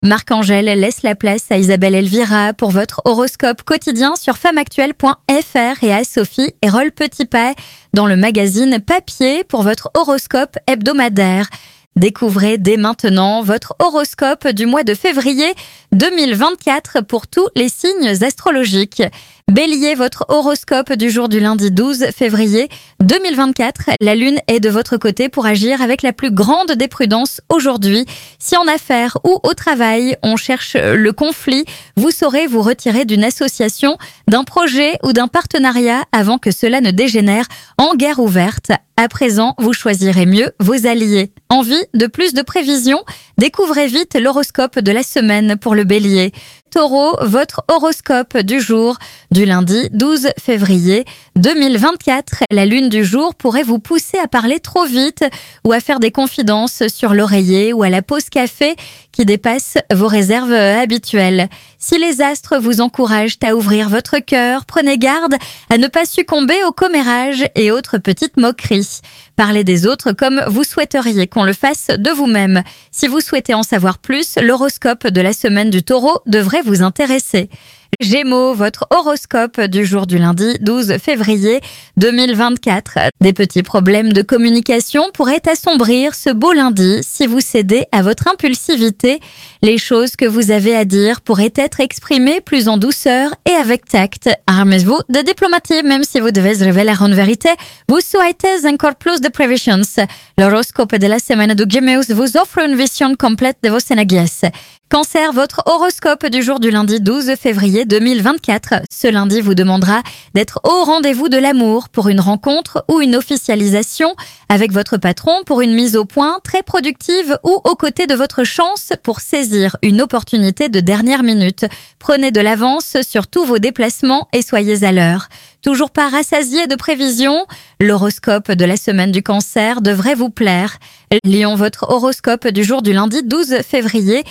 Marc-Angèle laisse la place à Isabelle Elvira pour votre horoscope quotidien sur femmeactuelle.fr et à Sophie et Roll Petitpas dans le magazine Papier pour votre horoscope hebdomadaire. Découvrez dès maintenant votre horoscope du mois de février 2024 pour tous les signes astrologiques. Bélier, votre horoscope du jour du lundi 12 février 2024. La lune est de votre côté pour agir avec la plus grande des prudences aujourd'hui. Si en affaires ou au travail, on cherche le conflit, vous saurez vous retirer d'une association, d'un projet ou d'un partenariat avant que cela ne dégénère en guerre ouverte. À présent, vous choisirez mieux vos alliés. Envie de plus de prévisions? Découvrez vite l'horoscope de la semaine pour le Bélier. Taureau, votre horoscope du jour du lundi 12 février 2024. La lune du jour pourrait vous pousser à parler trop vite ou à faire des confidences sur l'oreiller ou à la pause café qui dépassent vos réserves habituelles. Si les astres vous encouragent à ouvrir votre cœur, prenez garde à ne pas succomber aux commérages et autres petites moqueries. Parlez des autres comme vous souhaiteriez qu'on le fasse de vous-même. Si vous souhaitez en savoir plus, l'horoscope de la semaine du Taureau devrait vous intéresser. Gémeaux, votre horoscope du jour du lundi 12 février 2024. Des petits problèmes de communication pourraient assombrir ce beau lundi si vous cédez à votre impulsivité. Les choses que vous avez à dire pourraient être exprimées plus en douceur et avec tact. Armez-vous de diplomatie, même si vous devez révéler une vérité. Vous souhaitez encore plus de prévisions. L'horoscope de la semaine de Gémeaux vous offre une vision complète de vos synergies. Cancer, votre horoscope du jour du lundi 12 février 2024. Ce lundi vous demandera d'être au rendez-vous de l'amour pour une rencontre ou une officialisation avec votre patron pour une mise au point très productive ou aux côtés de votre chance pour saisir une opportunité de dernière minute. Prenez de l'avance sur tous vos déplacements et soyez à l'heure. Toujours pas rassasié de prévisions? L'horoscope de la semaine du Cancer devrait vous plaire. Lion, votre horoscope du jour du lundi 12 février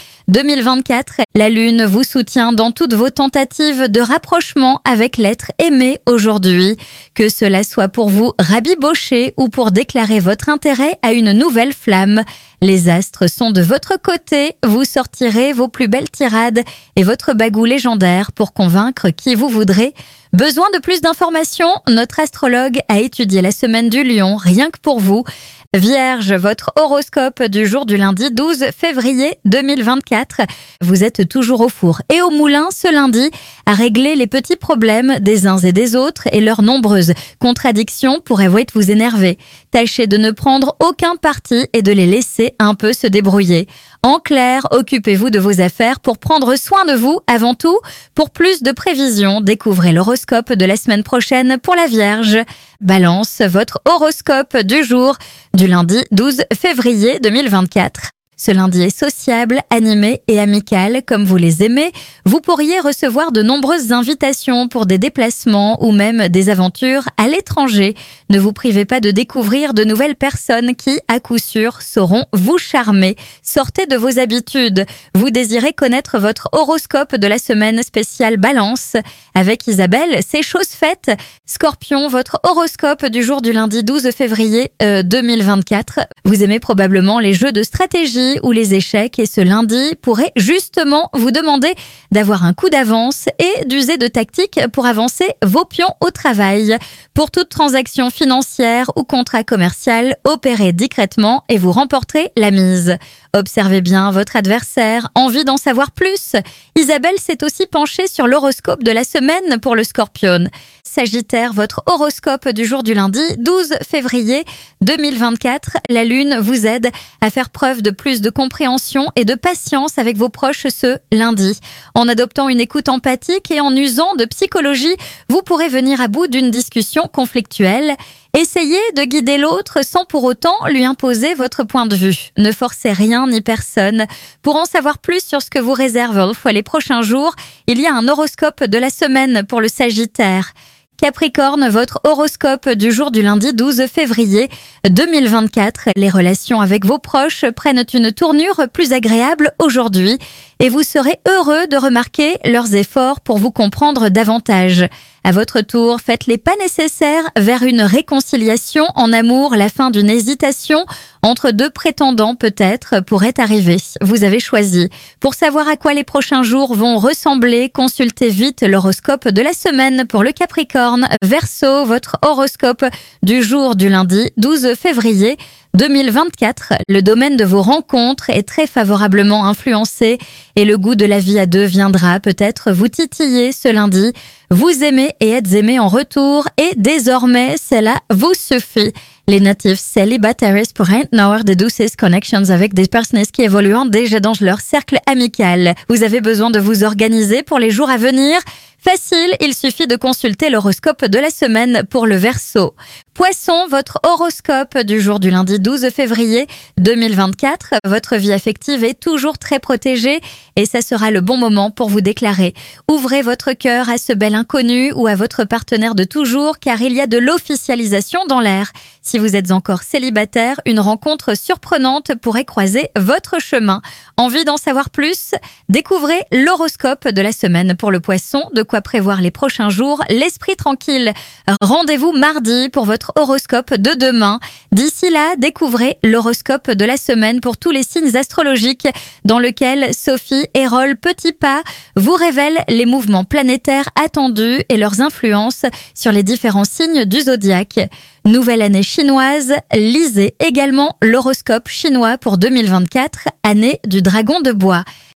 2024. La lune vous soutient dans toutes vos tentatives de rapprochement avec l'être aimé aujourd'hui. Que cela soit pour vous rabibocher ou pour déclarer votre intérêt à une nouvelle flamme. Les astres sont de votre côté, vous sortirez vos plus belles tirades et votre bagou légendaire pour convaincre qui vous voudrez. Besoin de plus d'informations? Notre astrologue a étudié la semaine du Lion, rien que pour vous. Vierge, votre horoscope du jour du lundi 12 février 2024. Vous êtes toujours au four et au moulin ce lundi à régler les petits problèmes des uns et des autres et leurs nombreuses contradictions pourraient vous énerver. Tâchez de ne prendre aucun parti et de les laisser un peu se débrouiller. En clair, occupez-vous de vos affaires pour prendre soin de vous avant tout. Pour plus de prévisions, découvrez l'horoscope de la semaine prochaine pour la Vierge. Balance, votre horoscope du jour du lundi 12 février 2024. Ce lundi est sociable, animé et amical comme vous les aimez. Vous pourriez recevoir de nombreuses invitations pour des déplacements ou même des aventures à l'étranger. Ne vous privez pas de découvrir de nouvelles personnes qui, à coup sûr, sauront vous charmer. Sortez de vos habitudes. Vous désirez connaître votre horoscope de la semaine spéciale Balance. Avec Isabelle, c'est chose faite. Scorpion, votre horoscope du jour du lundi 12 février 2024. Vous aimez probablement les jeux de stratégie ou les échecs et ce lundi pourrait justement vous demander d'avoir un coup d'avance et d'user de tactiques pour avancer vos pions au travail. Pour toute transaction financière ou contrat commercial, opérez discrètement et vous remporterez la mise. Observez bien votre adversaire, envie d'en savoir plus. Isabelle s'est aussi penchée sur l'horoscope de la semaine pour le Scorpion. Sagittaire, votre horoscope du jour du lundi 12 février 2024. La lune vous aide à faire preuve de plus de compréhension et de patience avec vos proches ce lundi. En adoptant une écoute empathique et en usant de psychologie, vous pourrez venir à bout d'une discussion conflictuelle. Essayez de guider l'autre sans pour autant lui imposer votre point de vue. Ne forcez rien ni personne. Pour en savoir plus sur ce que vous réserve les prochains jours, il y a un horoscope de la semaine pour le Sagittaire. Capricorne, votre horoscope du jour du lundi 12 février 2024. Les relations avec vos proches prennent une tournure plus agréable aujourd'hui. et vous serez heureux de remarquer leurs efforts pour vous comprendre davantage. À votre tour, faites les pas nécessaires vers une réconciliation en amour. La fin d'une hésitation entre deux prétendants peut-être pourrait arriver. Vous avez choisi. Pour savoir à quoi les prochains jours vont ressembler, consultez vite l'horoscope de la semaine pour le Capricorne. Verseau, votre horoscope du jour du lundi 12 février 2024. Le domaine de vos rencontres est très favorablement influencé et le goût de la vie à deux viendra peut-être vous titiller ce lundi. Vous aimez et êtes aimé en retour et désormais cela vous suffit. Les natifs célibataires pourraient avoir de douces connections avec des personnes qui évoluent déjà dans leur cercle amical. Vous avez besoin de vous organiser pour les jours à venir. Facile, il suffit de consulter l'horoscope de la semaine pour le Verseau. Poisson, votre horoscope du jour du lundi 12 février 2024. Votre vie affective est toujours très protégée et ça sera le bon moment pour vous déclarer. Ouvrez votre cœur à ce bel inconnu ou à votre partenaire de toujours car il y a de l'officialisation dans l'air. Si vous êtes encore célibataire, une rencontre surprenante pourrait croiser votre chemin. Envie d'en savoir plus? Découvrez l'horoscope de la semaine pour le Poisson. De quoi prévoir les prochains jours, l'esprit tranquille. Rendez-vous mardi pour votre horoscope de demain. D'ici là, découvrez l'horoscope de la semaine pour tous les signes astrologiques dans lequel Sophie Hérol Petitpas vous révèle les mouvements planétaires attendus et leurs influences sur les différents signes du zodiaque. Nouvelle année chinoise, lisez également l'horoscope chinois pour 2024, année du dragon de bois.